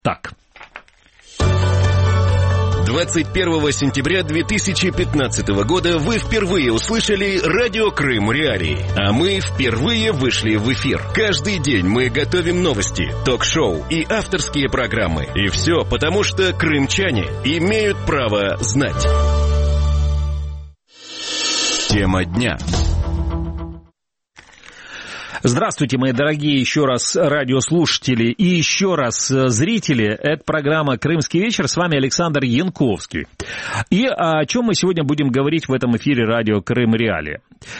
так. 21 сентября 2015 года вы впервые услышали радио Крым Реалии, а мы впервые вышли в эфир. Каждый день мы готовим новости, ток-шоу и авторские программы. И все потому, что крымчане имеют право знать. Тема дня. Здравствуйте, мои дорогие еще раз радиослушатели и еще раз зрители. Это программа «Крымский вечер». С вами Александр Янковский. И о чем мы сегодня будем говорить в этом эфире радио Крым Реалии.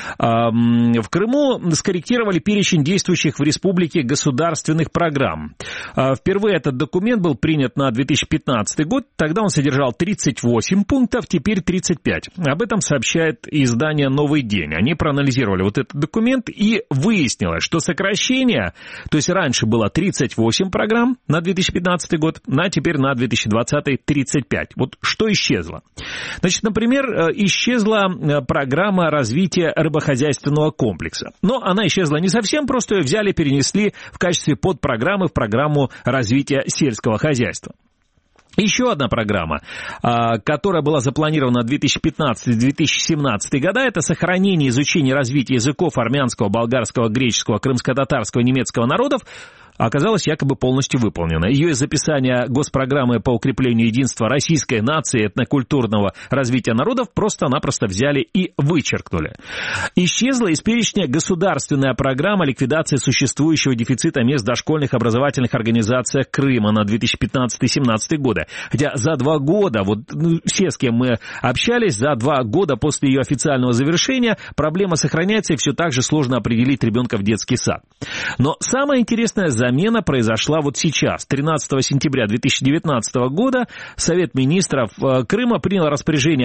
В Крыму скорректировали перечень действующих в республике государственных программ. Впервые этот документ был принят на 2015 год. Тогда он содержал 38 пунктов, теперь 35. Об этом сообщает издание «Новый день». Они проанализировали вот этот документ и выяснилось, что сокращение, то есть раньше было 38 программ на 2015 год, теперь на 2020 35. Вот что исчезло? Значит, например, исчезла программа развития рыбохозяйственного комплекса. Но она исчезла не совсем, просто ее взяли, перенесли в качестве подпрограммы в программу развития сельского хозяйства. Еще одна программа, которая была запланирована на 2015-2017 года, это сохранение, изучение, развитие языков армянского, болгарского, греческого, крымско-татарского, немецкого народов, оказалась якобы полностью выполнена. Ее из описания госпрограммы по укреплению единства российской нации и этнокультурного развития народов просто-напросто взяли и вычеркнули. Исчезла из перечня государственная программа ликвидации существующего дефицита мест в дошкольных образовательных организациях Крыма на 2015-2017 годы. Хотя за 2 года, все, с кем мы общались, за 2 года после ее официального завершения проблема сохраняется, и все так же сложно определить ребенка в детский сад. Но самое интересное, замена произошла вот сейчас. 13 сентября 2019 года Совет министров Крыма принял распоряжение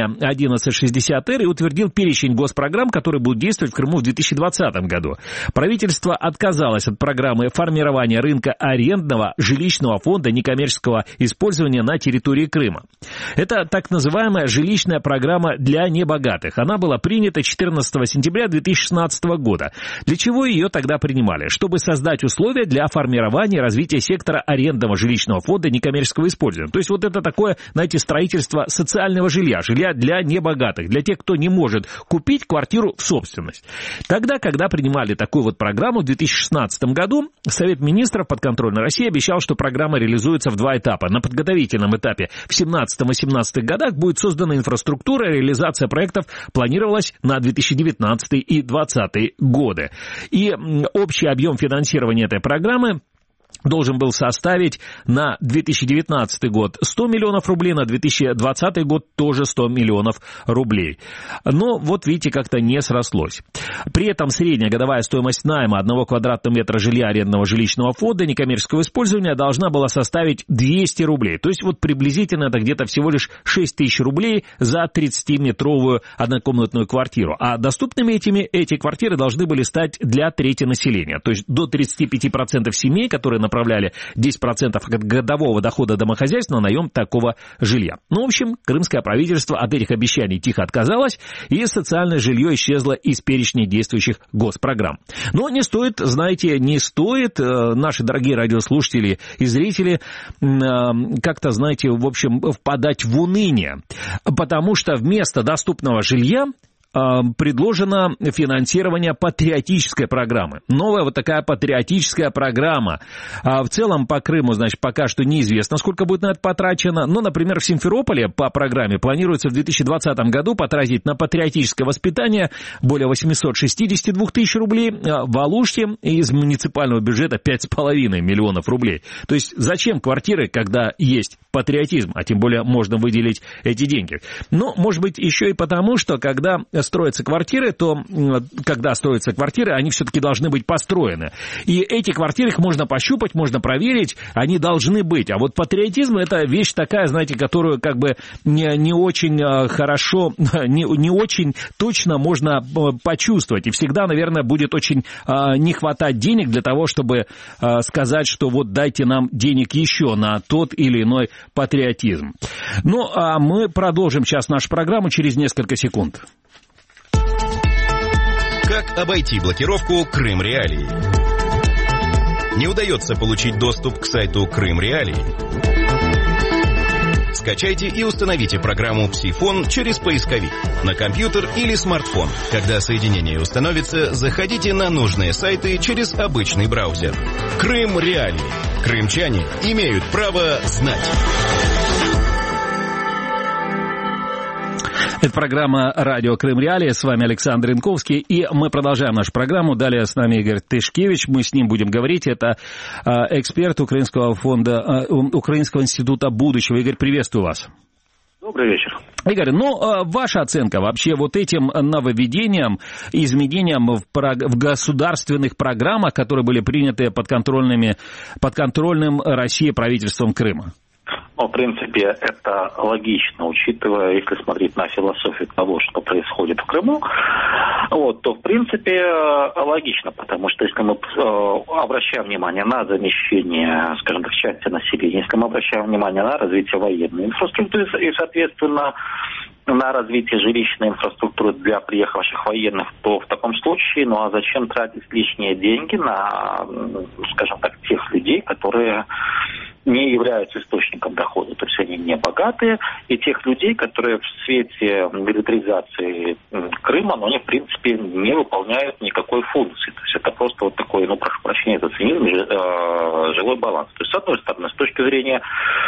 1160-Р и утвердил перечень госпрограмм, которые будут действовать в Крыму в 2020 году. Правительство отказалось от программы формирования рынка арендного жилищного фонда некоммерческого использования на территории Крыма. Это так называемая жилищная программа для небогатых. Она была принята 14 сентября 2016 года. Для чего ее тогда принимали? Чтобы создать условия для формирования и развития сектора арендного жилищного фонда некоммерческого использования. То есть вот это такое, знаете, строительство социального жилья для небогатых, для тех, кто не может купить квартиру в собственность. Тогда, когда принимали такую вот программу в 2016 году, Совет министров подконтрольной России обещал, что программа реализуется в 2 этапа. На подготовительном этапе в 2017 и 2017 годах будет создана инфраструктура, реализация проектов планировалась на 2019 и 2020 годы. И общий объем финансирования этой программы должен был составить на 2019 год 100 миллионов рублей, на 2020 год тоже 100 миллионов рублей. Но вот видите, как-то не срослось. При этом средняя годовая стоимость найма 1 квадратного метра жилья арендного жилищного фонда некоммерческого использования должна была составить 200 рублей. То есть вот приблизительно это где-то всего лишь 6 тысяч рублей за 30-метровую однокомнатную квартиру. А доступными эти квартиры должны были стать для трети населения. То есть до 35% семей, которые направляли 10% от годового дохода домохозяйства на наем такого жилья. Ну, в общем, крымское правительство от этих обещаний тихо отказалось, и социальное жилье исчезло из перечня действующих госпрограмм. Но не стоит, знаете, наши дорогие радиослушатели и зрители, как-то, знаете, в общем, впадать в уныние, потому что вместо доступного жилья предложено финансирование патриотической программы. Новая вот такая патриотическая программа. В целом по Крыму, значит, пока что неизвестно, сколько будет на это потрачено. Но, например, в Симферополе по программе планируется в 2020 году потратить на патриотическое воспитание более 862 тысяч рублей. В Алуште из муниципального бюджета 5,5 миллионов рублей. То есть зачем квартиры, когда есть патриотизм, а тем более можно выделить эти деньги? Но, может быть, еще и потому, что когда строятся квартиры, они все-таки должны быть построены. И эти квартиры, их можно пощупать, можно проверить, они должны быть. А вот патриотизм — это вещь такая, знаете, которую как бы не очень хорошо, не очень точно можно почувствовать. И всегда, наверное, будет очень не хватать денег для того, чтобы сказать, что вот дайте нам денег еще на тот или иной патриотизм. Ну, а мы продолжим сейчас нашу программу через несколько секунд. Как обойти блокировку Крым Реалии? Не удается получить доступ к сайту Крым Реалии? Скачайте и установите программу «Псифон» через поисковик на компьютер или смартфон. Когда соединение установится, заходите на нужные сайты через обычный браузер. Крым Реалии. Крымчане имеют право знать. Это программа «Радио Крым Реалии». С вами Александр Янковский. И мы продолжаем нашу программу. Далее с нами Игорь Тышкевич. Мы с ним будем говорить. Это эксперт Украинского фонда, Украинского института будущего. Игорь, приветствую вас. Добрый вечер. Игорь, ваша оценка вообще вот этим нововведениям, изменениям в государственных программах, которые были приняты подконтрольным России правительством Крыма? В принципе, это логично, учитывая, если смотреть на философию того, что происходит в Крыму, то, в принципе, логично, потому что если мы обращаем внимание на замещение, скажем так, части населения, если мы обращаем внимание на развитие военной инфраструктуры и, соответственно, на развитие жилищной инфраструктуры для приехавших военных, то в таком случае, а зачем тратить лишние деньги на, скажем так, тех людей, которые не являются источником дохода, то есть они не богатые, и тех людей, которые в свете милитаризации Крыма, они, в принципе, не выполняют никакой функции. То есть это просто вот такой, прошу прощения, это цинизм, жилой баланс. То есть, с одной стороны, с точки зрения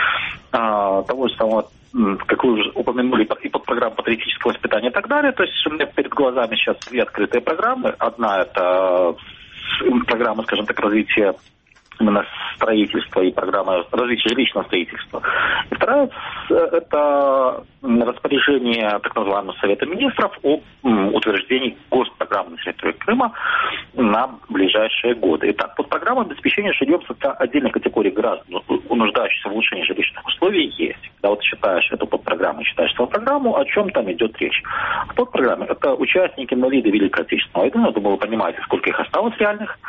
того же самого, как вы уже упомянули, и под программу патриотического воспитания и так далее, то есть у меня перед глазами сейчас две открытые программы. Одна – это программа, скажем так, развития именно строительства и программа развития жилищного строительства. И вторая – это распоряжение так называемого Совета Министров о утверждении госпрограммы на территории Крыма на ближайшие годы. Итак, под программой обеспечения жильем отдельной категории граждан, нуждающихся в улучшении жилищных условий, есть. Когда вот читаешь эту подпрограмму, читаешь свою программу, о чем там идет речь? В подпрограмме это участники инвалиды Великой Отечественной войны, я думаю, вы понимаете, сколько их осталось реальных.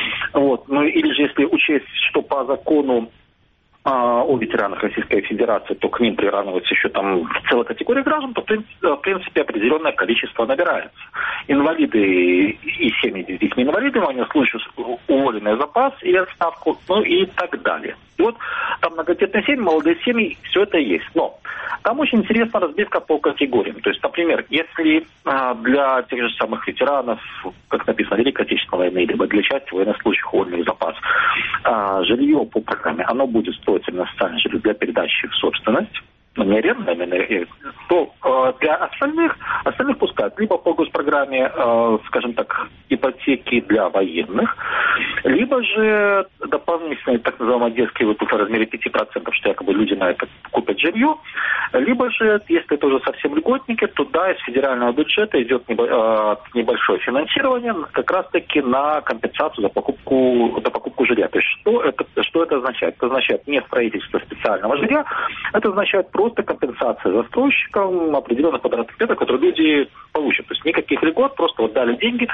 Или же если учесть, что по закону о ветеранах Российской Федерации, то к ним приравнивается еще там целая категория граждан, то в принципе определенное количество набирается. Инвалиды и семьи с детьми-инвалидами, они случаи уволенные в запас и отставку, и так далее. И вот там многодетные семьи, молодые семьи, все это есть. Но там очень интересна разбивка по категориям. То есть, например, если для тех же самых ветеранов, как написано, Великой Отечественной войны, либо для части военнослужащих уволенных в запас, жилье по программе, оно будет строить именно социальное жилье для передачи в собственность, не арендное, то для остальных пускают либо по госпрограмме, скажем так, ипотеки для военных, либо же дополнительные так называемые детские выплаты в размере 5%, что якобы люди на это купят жилье, либо же, если это уже совсем льготники, то да, из федерального бюджета идет небольшое финансирование как раз-таки на компенсацию за покупку жилья. То есть что это означает? Это означает не строительство специального жилья, это означает просто компенсация застройщикам определенных квадратных метров, которые люди получат. То есть никаких льгот, просто вот дали деньги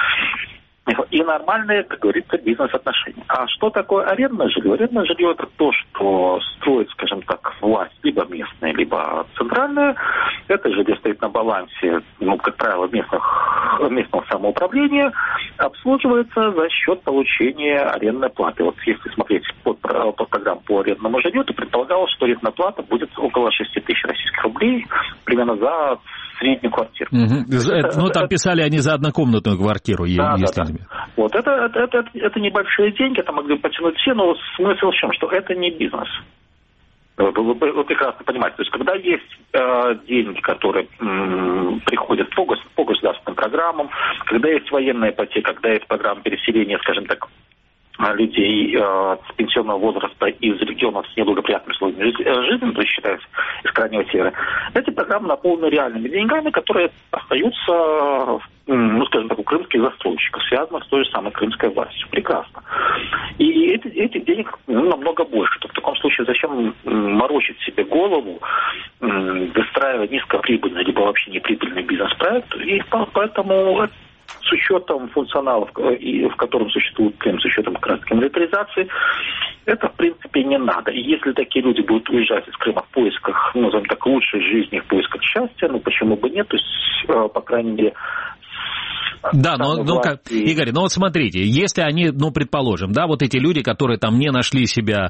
и нормальные, как говорится, бизнес-отношения. А что такое арендное жилье? Арендное жилье – это то, что строит, скажем так, власть либо местная, либо центральная. Это жилье стоит на балансе, как правило, местного самоуправления, обслуживается за счет получения арендной платы. Вот если смотреть под программу по арендному жилью, то предполагалось, что арендная плата будет около 6 тысяч российских рублей примерно за среднюю квартиру. Там писали они за однокомнатную квартиру. Да. Вот это небольшие деньги, это могли потянуть все, но смысл в чем? Что это не бизнес. Вы прекрасно понимаете. То есть, когда есть деньги, которые приходят по государственным программам, когда есть военная ипотека, когда есть программа переселения, скажем так, людей с пенсионного возраста из регионов с неблагоприятными условиями жизни, то есть считается из Крайнего Севера, эти программы наполнены реальными деньгами, которые остаются, скажем так, у крымских застройщиков, связанных с той же самой крымской властью. Прекрасно. И этих денег намного больше. То в таком случае зачем морочить себе голову, выстраивать низкоприбыльный либо вообще неприбыльный бизнес-проект, и поэтому с учетом функционалов, в котором существует Крым, с учетом как раз милитаризации, это, в принципе, не надо. И если такие люди будут уезжать из Крыма в поисках, назовем так, лучшей жизни, в поисках счастья, почему бы нет? То есть, по крайней мере, Да, но Игорь, вот смотрите, если они, предположим, да, вот эти люди, которые там не нашли себе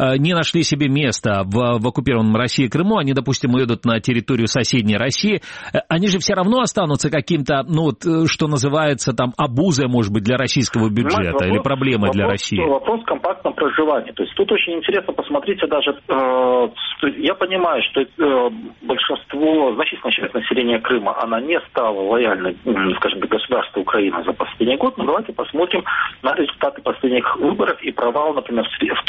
места в оккупированном России Крыму, они, допустим, уедут на территорию соседней России, они же все равно останутся каким-то, что называется, там, обузой, может быть, для российского бюджета или проблемой для России. Вопрос компактного проживания. То есть тут очень интересно, посмотрите, даже, я понимаю, что большинство, значительная часть населения Крыма, она не стала лояльной, скажем, к государству Украины за последний год, но давайте посмотрим на результаты последних выборов и провал, например,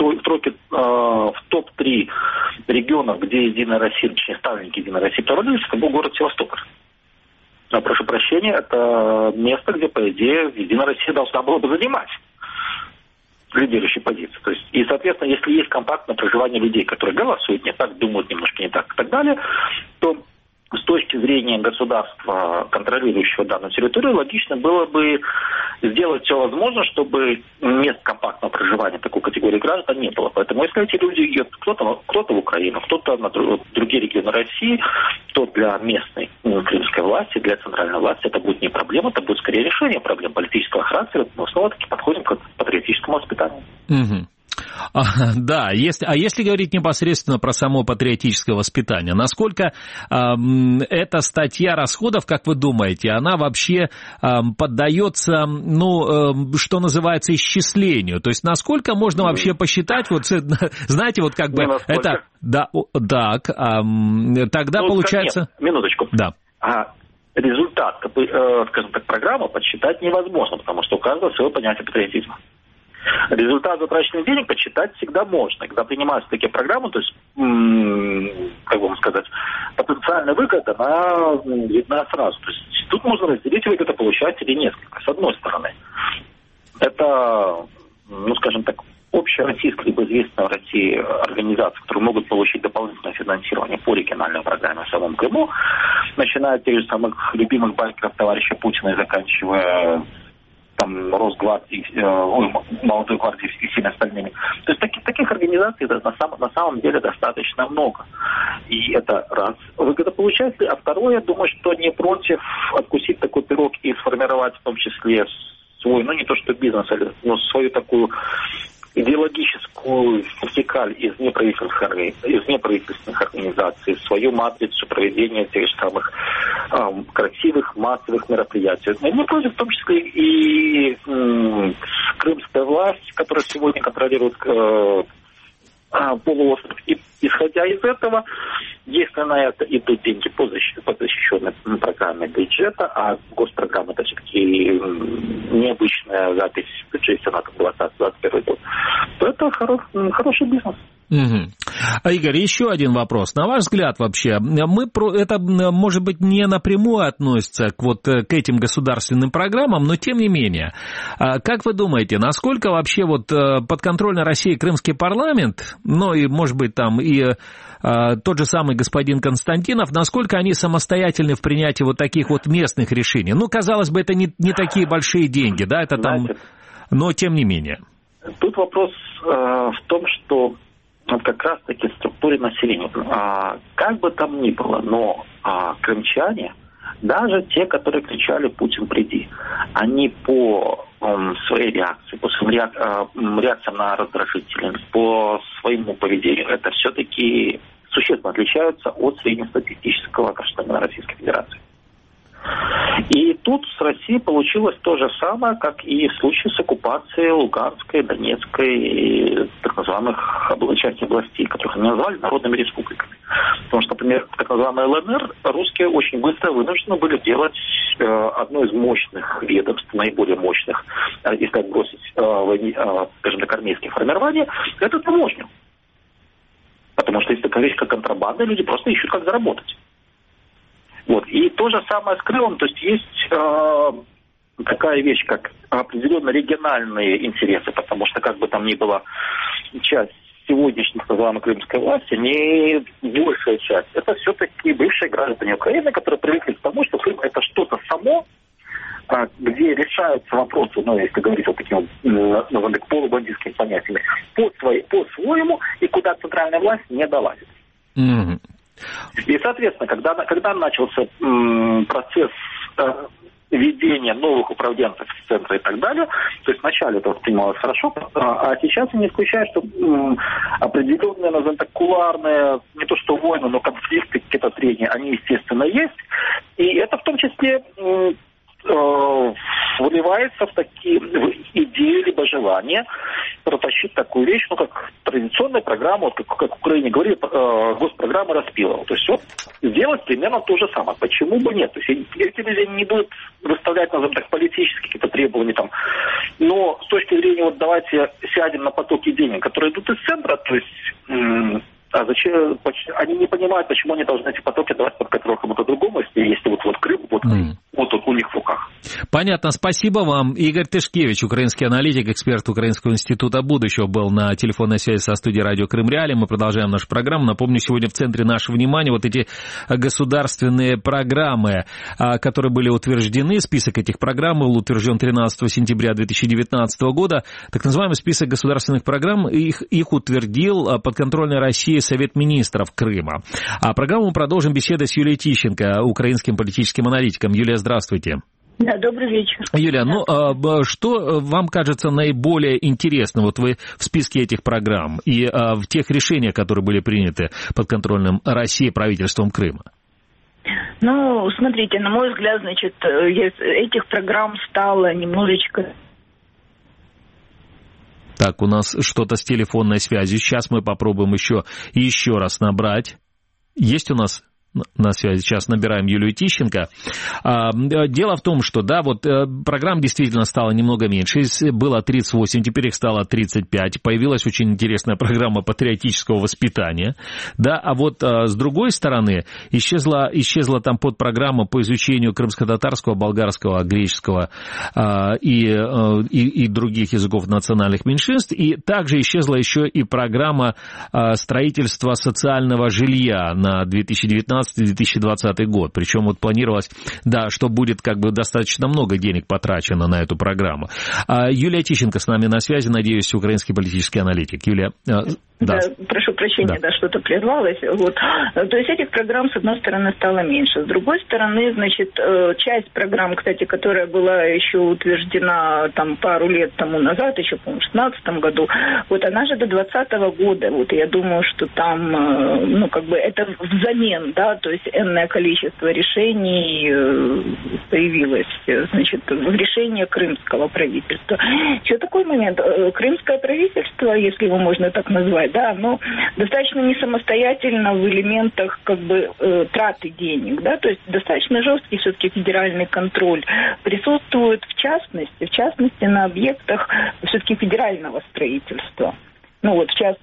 в топ-3 регионов, где Единая Россия, точнее, ставленники Единой России провалились, это был город Севастополь. Прошу прощения, это место, где, по идее, Единая Россия должна была бы занимать лидирующей позиции. То есть, и, соответственно, если есть компактное проживание людей, которые голосуют не так, думают немножко не так и так далее, то с точки зрения государства, контролирующего данную территорию, логично было бы сделать все возможное, чтобы мест компактного проживания такой категории граждан не было. Поэтому если эти люди едут кто-то в Украину, кто-то на другие регионы России, то для местной крымской власти, для центральной власти это будет не проблема, это будет скорее решение проблем политического характера. Мы снова-таки подходим к патриотическому воспитанию. Угу. Да, если говорить непосредственно про само патриотическое воспитание, насколько эта статья расходов, как вы думаете, она вообще поддается, что называется, исчислению? То есть насколько можно вообще посчитать, знаете, как бы это... Да, так, тогда получается... Нет, минуточку. Да. Результат, скажем так, программы подсчитать невозможно, потому что у каждого свое понятие патриотизма. Результат затраченных денег подсчитать всегда можно. Когда принимаются такие программы, то есть, как бы вам сказать, потенциальная выгода, она видна сразу. То есть тут можно разделить выгодополучателей несколько. С одной стороны, это, скажем так, общероссийская, либо известная в России организации, которые могут получить дополнительное финансирование по региональной программе в самом Крыму, начиная от тех же самых любимых байкеров товарища Путина и заканчивая Росгвардии, Молодой гвардии и всеми остальными. То есть таких организаций на самом деле достаточно много. И это раз, выгодополучатели. А второе, я думаю, что не против откусить такой пирог и сформировать в том числе свой, не то что бизнес, но свою такую идеологическую вертикаль из неправительственных организаций, свою матрицу проведения тех же самых красивых массовых мероприятий. Не против, в том числе и крымская власть, которая сегодня контролирует полуостров. И исходя из этого, если на это идут деньги по защищенной программе бюджета, а госпрограмма это все-таки необычная запись в бюджете на 2020-2021 год, то это хороший бизнес. Угу. Игорь, еще один вопрос. На ваш взгляд вообще, это, может быть, не напрямую относится к этим государственным программам, но тем не менее, как вы думаете, насколько вообще подконтрольной России крымский парламент, и, может быть, там и тот же самый господин Константинов, насколько они самостоятельны в принятии таких местных решений? Казалось бы, это не такие большие деньги, да, это там, но тем не менее. Тут вопрос в том, что как раз-таки в структуре населения. Как бы там ни было, но крымчане, даже те, которые кричали «Путин, приди», они по своей реакции, по своим реакциям на раздражители, по своему поведению, это все-таки существенно отличаются от среднестатистического гражданина Российской Федерации. И тут с Россией получилось то же самое, как и в случае с оккупацией Луганской, Донецкой, так называемых части областей, которых они назвали народными республиками. Потому что, например, так называемый ЛНР, русские очень быстро вынуждены были делать одно из мощных ведомств, наиболее мощных, если отбросить, скажем так, армейские формирования, это таможню. Потому что есть такая вещь, как контрабанда, люди просто ищут, как заработать. И то же самое с Крымом, то есть такая вещь, как определенно региональные интересы, потому что, как бы там ни было, часть сегодняшней, так называемой крымской власти, не большая часть, это все-таки бывшие граждане Украины, которые привыкли к тому, что Крым это что-то само, где решаются вопросы, если говорить таким полубандитскими понятиями, по-своему, и куда центральная власть не долазит. И, соответственно, когда начался процесс введения новых управленцев в центра и так далее. То есть вначале это воспринималось хорошо, а сейчас я не исключаю, что определенные, назовем так, кулуарные, не то что войны, но конфликты, какие-то трения, они, естественно, есть. И это в том числе выливается в такие идеи либо желания протащить такую вещь, ну, как традиционная программа, вот как в Украине говорили, госпрограмма Распилова. То есть вот сделать примерно то же самое. Почему бы нет? То есть эти люди не будут выставлять, назовем так, политические какие-то требования там. Но с точки зрения, вот давайте сядем на потоки денег, которые идут из центра, то есть а зачем? Они не понимают, почему они должны эти потоки давать под контроль кому-то другому, если вот Крым, вот у них в руках. Понятно, спасибо вам. Игорь Тышкевич, украинский аналитик, эксперт Украинского института будущего, был на телефонной связи со студией радио Крым Реалии. Мы продолжаем нашу программу. Напомню, сегодня в центре нашего внимания вот эти государственные программы, которые были утверждены. Список этих программ был утвержден 13 сентября 2019 года. Так называемый список государственных программ, их утвердил подконтрольная России Совет министров Крыма. А программу мы продолжим беседой с Юлией Тищенко, украинским политическим аналитиком. Юлия, здравствуйте. Да, добрый вечер. Юлия, что вам кажется наиболее интересным вот вы в списке этих программ и в тех решениях, которые были приняты подконтрольным России правительством Крыма? Ну, смотрите, на мой взгляд, значит, этих программ стало немножечко... Так, у нас что-то с телефонной связью. Сейчас мы попробуем еще раз набрать. Есть у нас на связи? Сейчас набираем Юлию Тищенко. Дело в том, что, да, вот программ действительно стало немного меньше. Было 38, теперь их стало 35. Появилась очень интересная программа патриотического воспитания. Да, а вот с другой стороны, исчезла там подпрограмма по изучению крымско-татарского, болгарского, греческого и других языков национальных меньшинств. И также исчезла еще и программа строительства социального жилья на 2019-2020 год. Причем вот планировалось, да, что будет как бы достаточно много денег потрачено на эту программу. Юлия Тищенко с нами на связи, надеюсь, украинский политический аналитик. Юлия, да, прошу прощения, да, что-то прервалось. Вот. То есть этих программ, с одной стороны, стало меньше. С другой стороны, значит, часть программ, кстати, которая была еще утверждена там пару лет тому назад, еще, по-моему, в 2016 году, вот она же до 2020 года. Вот я думаю, что там, ну, как бы это взамен, да, то есть энное количество решений появилось, значит, в решении крымского правительства. Еще такой момент. Крымское правительство, если его можно так назвать, да, оно достаточно не самостоятельно в элементах как бы траты денег, да, то есть достаточно жесткий все-таки федеральный контроль присутствует в частности на объектах все-таки федерального строительства. Ну вот сейчас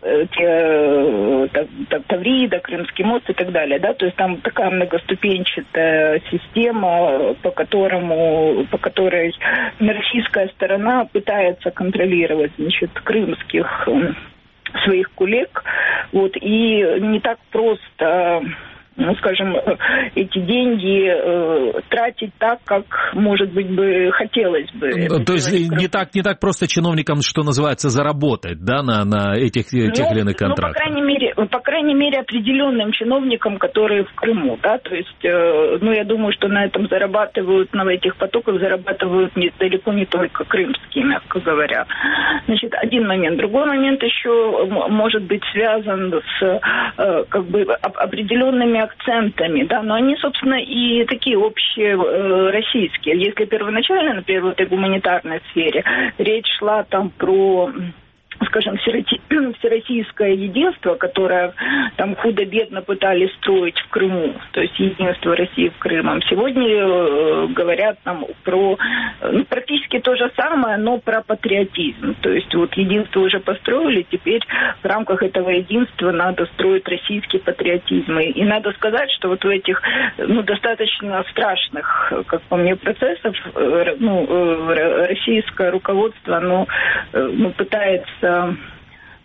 Таврида, Крымский мост и так далее, да, то есть там такая многоступенчатая система, по которой российская сторона пытается контролировать, значит, крымских своих коллег, вот, и не так просто, ну, скажем, эти деньги тратить так, как, может быть, бы хотелось бы. То есть не так просто чиновникам, что называется, заработать, да, на тех или иных контрактах? По крайней мере, определенным чиновникам, которые в Крыму, да, то есть, ну, я думаю, что на этом на этих потоках зарабатывают далеко не только крымские, мягко говоря. Значит, один момент. Другой момент еще может быть связан с, как бы, определенными акцентами, да, но они, собственно, и такие общие российские. Если первоначально, например, в этой гуманитарной сфере речь шла там про, скажем, всероссийское единство, которое там худо-бедно пытались строить в Крыму, то есть единство России в Крымом. Сегодня говорят там про практически то же самое, но про патриотизм. То есть вот единство уже построили, теперь в рамках этого единства надо строить российский патриотизм. И надо сказать, что вот в этих достаточно страшных, как по мне, процессах российское руководство, оно пытается,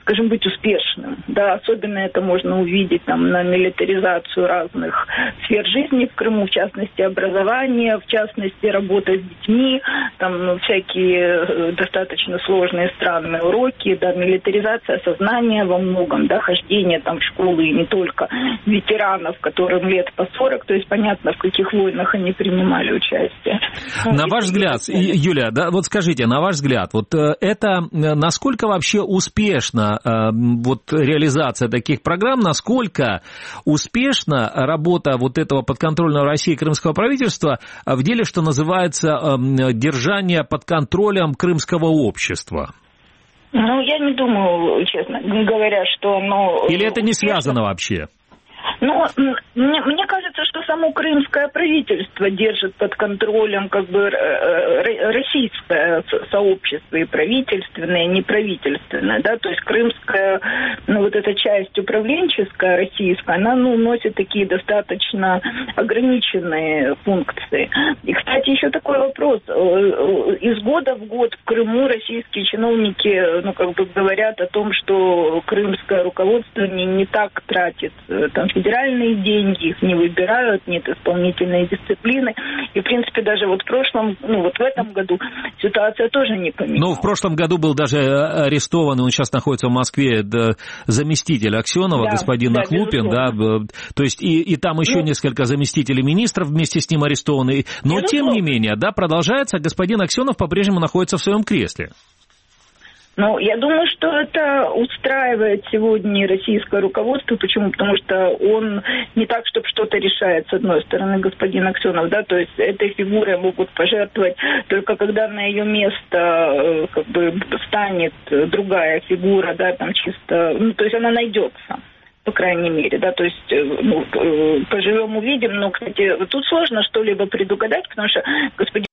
скажем, быть успешным. Да, особенно это можно увидеть там, на милитаризацию разных сфер жизни в Крыму, в частности, образование, в частности, работа с детьми, там всякие достаточно сложные, странные уроки, да, милитаризация сознания во многом, да, хождение там в школы, и не только ветеранов, которым лет по 40, то есть понятно, в каких войнах они принимали участие. На ваш взгляд, Юлия, да, вот скажите, на ваш взгляд, вот это насколько вообще успешно вот реализация таких программ, насколько успешна работа вот этого подконтрольного России крымского правительства в деле, что называется, держание под контролем крымского общества? Ну, я не думаю, честно говоря, что оно... Или это не связано вообще? Ну, мне кажется, что само крымское правительство держит под контролем как бы российское сообщество, и правительственное, и неправительственное, да, то есть крымская, ну, вот эта часть управленческая российская, она, ну, носит такие достаточно ограниченные функции. И, кстати, еще такой вопрос. Из года в год в Крыму российские чиновники, ну, как бы говорят о том, что крымское руководство не так тратит там федеральные деньги, их не выбирают, нет исполнительной дисциплины. И, в принципе, даже вот в прошлом, ну, вот в этом году ситуация тоже не поменялась. Ну, в прошлом году был даже арестован, он сейчас находится в Москве, заместитель Аксенова, да, господин Нахлупин, да, то есть и там еще несколько заместителей министров вместе с ним арестованы. Но, тем не менее, да, продолжается, господин Аксенов по-прежнему находится в своем кресле. Ну, я думаю, что это устраивает сегодня российское руководство. Почему? Потому что он не так, чтобы что-то решает, с одной стороны, господин Аксенов, да, то есть этой фигурой могут пожертвовать только когда на ее место как бы станет другая фигура, да, там чисто, ну, то есть она найдется. По крайней мере, да, то есть, ну, поживем, увидим, но, кстати, тут сложно что-либо предугадать, потому что господин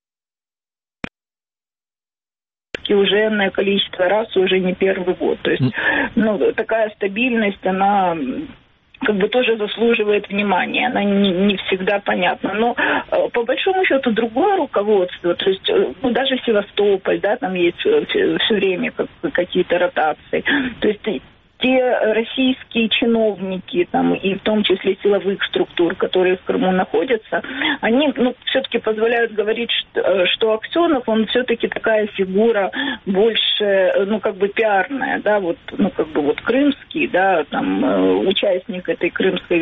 уже энное количество раз, уже не первый год. То есть, ну, такая стабильность, она как бы тоже заслуживает внимания, она не всегда понятна. Но по большому счету другое руководство, то есть, ну, даже Севастополь, да, там есть все время какие-то ротации. То есть те российские чиновники, там, и в том числе силовых структур, которые в Крыму находятся, они, ну, все-таки позволяют говорить, что Аксенов, он все-таки такая фигура больше, ну, как бы пиарная, да, вот, ну, как бы вот крымский, да, там, участник этой крымской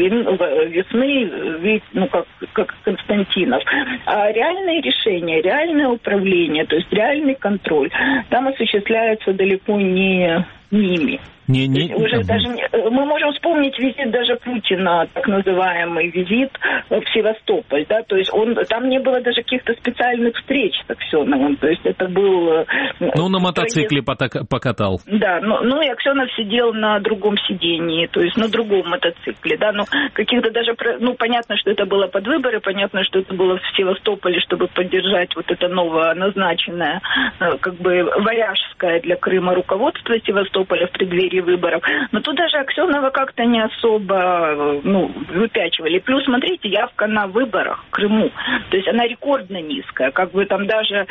весны, ведь, ну, как Константинов. А реальные решения, реальное управление, то есть реальный контроль, там осуществляется далеко не ими. Уже даже мы можем вспомнить визит даже Путина, так называемый визит в Севастополь, да, то есть там не было даже каких-то специальных встреч с Аксеновым, то есть это был... Ну, на мотоцикле покатал. Да, ну и Аксенов сидел на другом сидении, то есть на другом мотоцикле, да, ну, каких-то даже, ну, понятно, что это было под выборы, понятно, что это было в Севастополе, чтобы поддержать вот это новоназначенное, как бы, варяжское для Крыма руководство Севастополя в преддверии выборов. Но тут даже Аксенова как-то не особо, ну, выпячивали. Плюс, смотрите, явка на выборах в Крыму. То есть она рекордно низкая. Как бы там даже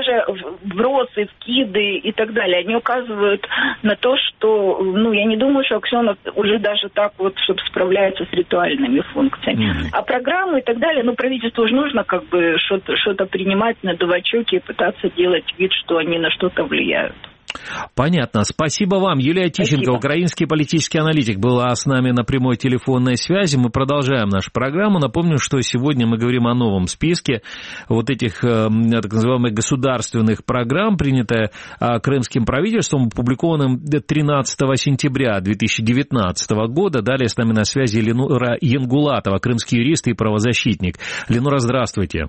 вбросы, вкиды и так далее, они указывают на то, что, ну, я не думаю, что Аксенов уже даже так вот, чтобы справляется с ритуальными функциями. А программы и так далее, ну, правительству уже нужно как бы что-то принимать, надувать щеки и пытаться делать вид, что они на что-то влияют. Понятно. Спасибо вам. Юлия Тищенко, украинский политический аналитик, была с нами на прямой телефонной связи. Мы продолжаем нашу программу. Напомню, что сегодня мы говорим о новом списке вот этих так называемых государственных программ, принятое крымским правительством, опубликованным 13 сентября 2019 года. Далее с нами на связи Ленура Янгулатова, крымский юрист и правозащитник. Ленура, здравствуйте.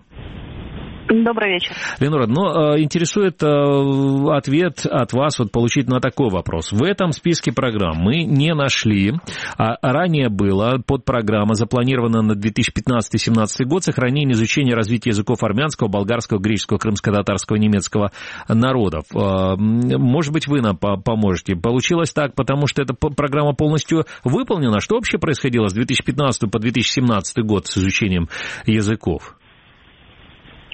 Добрый вечер. Ленура, интересует ответ от вас вот получить на такой вопрос. В этом списке программ мы не нашли, а ранее было подпрограмма, запланирована на 2015-2017 год, сохранение, изучение, развитие языков армянского, болгарского, греческого, крымско-татарского, немецкого народов. Может быть, вы нам поможете. Получилось так, потому что эта программа полностью выполнена. Что вообще происходило с 2015 по 2017 год с изучением языков?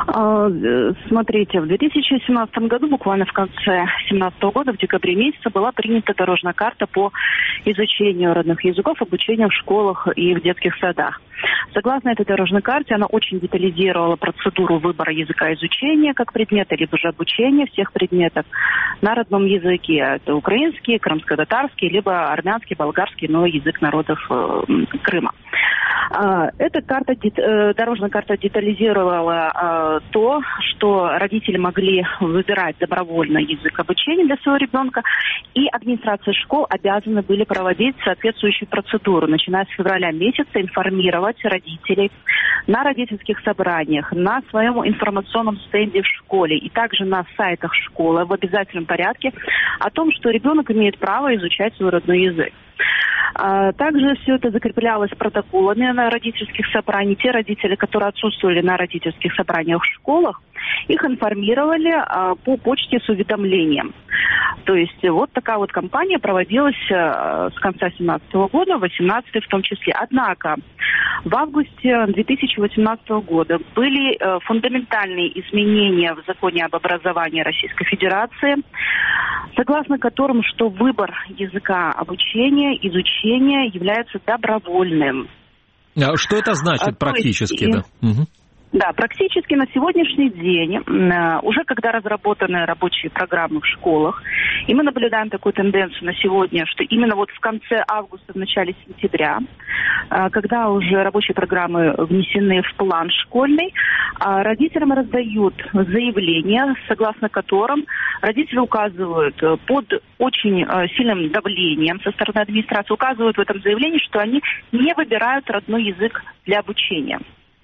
Смотрите, в 2017 году, буквально в конце 2017 года, в декабре месяце, была принята дорожная карта по изучению родных языков, обучению в школах и в детских садах. Согласно этой дорожной карте, она очень детализировала процедуру выбора языка изучения как предмета, либо же обучения всех предметов на родном языке. Это украинский, крымско-татарский, либо армянский, болгарский, но язык народов Крыма. Эта карта, дорожная карта детализировала то, что родители могли выбирать добровольно язык обучения для своего ребенка, и администрации школ обязаны были проводить соответствующую процедуру, начиная с февраля месяца, информировать родителей на родительских собраниях, на своем информационном стенде в школе и также на сайтах школы в обязательном порядке о том, что ребенок имеет право изучать свой родной язык. Также все это закреплялось протоколами на родительских собраниях. Те родители, которые отсутствовали на родительских собраниях в школах, их информировали по почте с уведомлением. То есть вот такая вот кампания проводилась с конца 2017 года, 2018 в том числе. Однако в августе 2018 года были фундаментальные изменения в законе об образовании Российской Федерации, согласно которым, что выбор языка обучения, изучения является добровольным. А что это значит практически? Да? Угу. Да, практически на сегодняшний день, уже когда разработаны рабочие программы в школах, и мы наблюдаем такую тенденцию на сегодня, что именно вот в конце августа, в начале сентября, когда уже рабочие программы внесены в план школьный, родителям раздают заявления, согласно которым родители указывают под очень сильным давлением со стороны администрации, указывают в этом заявлении, что они не выбирают родной язык для обучения.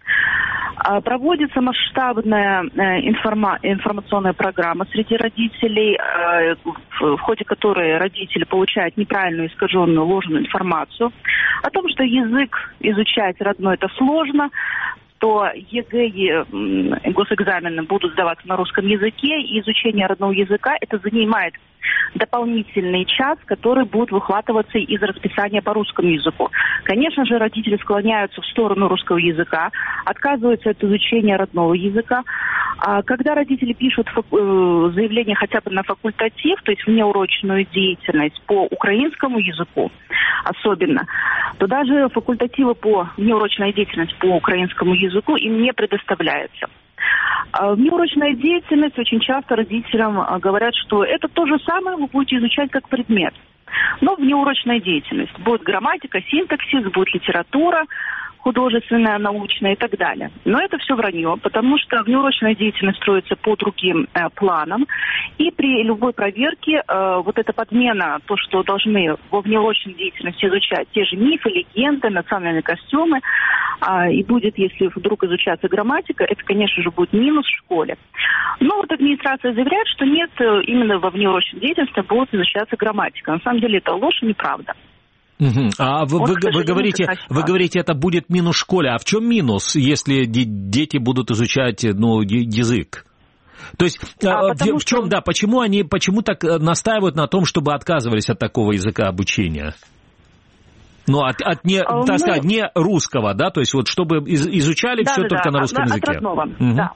Проводится масштабная информационная программа среди родителей, в ходе которой родители получают неправильную, искаженную, ложную информацию о том, что язык изучать родной это сложно, то ЕГЭ и госэкзамены будут сдаваться на русском языке, и изучение родного языка это занимает дополнительный час, который будет выхватываться из расписания по русскому языку. Конечно же, родители склоняются в сторону русского языка, отказываются от изучения родного языка. А когда родители пишут заявление хотя бы на факультатив, то есть внеурочную деятельность по украинскому языку особенно, то даже факультативы по внеурочной деятельности по украинскому языку им не предоставляются. Внеурочная деятельность очень часто родителям говорят, что это то же самое вы будете изучать как предмет. Но внеурочная деятельность. Будет грамматика, синтаксис, будет литература, художественная, научная и так далее. Но это все вранье, потому что внеурочная деятельность строится по другим планам. И при любой проверке вот эта подмена, то, что должны во внеурочной деятельности изучать те же мифы, легенды, национальные костюмы, и будет, если вдруг изучаться грамматика, это, конечно же, будет минус в школе. Но вот администрация заявляет, что нет, именно во внеурочной деятельности будет изучаться грамматика. На самом деле это ложь и неправда. Угу. А вы говорите, это будет минус в школе. А в чем минус, если дети будут изучать язык? То есть в чем, да, почему так настаивают на том, чтобы отказывались от такого языка обучения? Ну, не русского, да, то есть вот чтобы изучали все только на русском языке. От родного, да.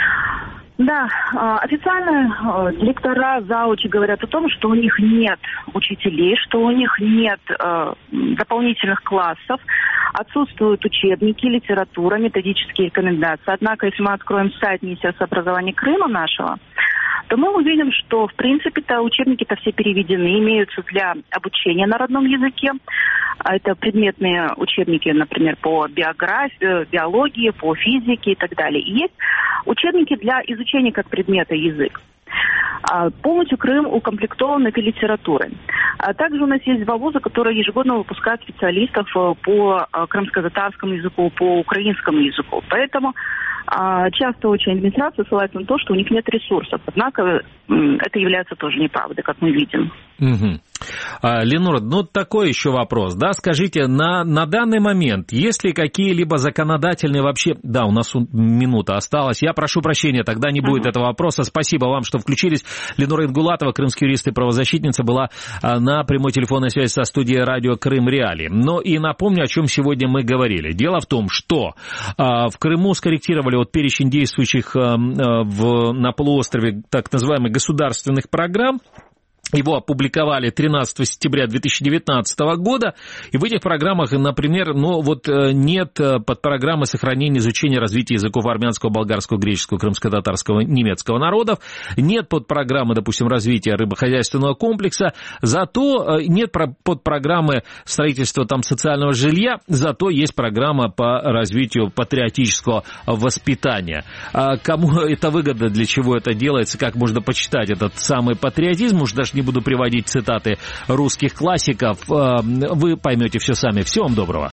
Да, официально директора, заучи говорят о том, что у них нет учителей, что у них нет дополнительных классов, отсутствуют учебники, литература, методические рекомендации. Однако, если мы откроем сайт Министерства образования Крыма нашего, то мы увидим, что, в принципе-то, учебники-то все переведены, имеются для обучения на родном языке. Это предметные учебники, например, по биографии, биологии, по физике и так далее. И есть учебники для изучения как предмета язык. Полностью Крым укомплектован этой литературой. Также у нас есть два вуза, которые ежегодно выпускают специалистов по крымско-татарскому языку, по украинскому языку. Поэтому часто очень администрация ссылается на то, что у них нет ресурсов. Однако это является тоже неправдой, как мы видим. Угу. Ленур, ну такой еще вопрос, да, скажите, на данный момент есть ли какие-либо законодательные вообще, да, у нас минута осталась, я прошу прощения, тогда не будет этого вопроса, спасибо вам, что включились. Ленура Ингулатова, крымский юрист и правозащитница, была на прямой телефонной связи со студией радио Крым Реалии. Но и напомню, о чем сегодня мы говорили. Дело в том, что в Крыму скорректировали вот перечень действующих на полуострове так называемых государственных программ. Его опубликовали 13 сентября 2019 года, и в этих программах, например, нет подпрограммы сохранения, изучения, развития языков армянского, болгарского, греческого, крымско-татарского, немецкого народов, нет подпрограммы, допустим, развития рыбохозяйственного комплекса, зато нет подпрограммы строительства там социального жилья, зато есть программа по развитию патриотического воспитания. Кому это выгодно, для чего это делается, как можно почитать этот самый патриотизм, уж даже не буду приводить цитаты русских классиков, вы поймете все сами. Всего вам доброго.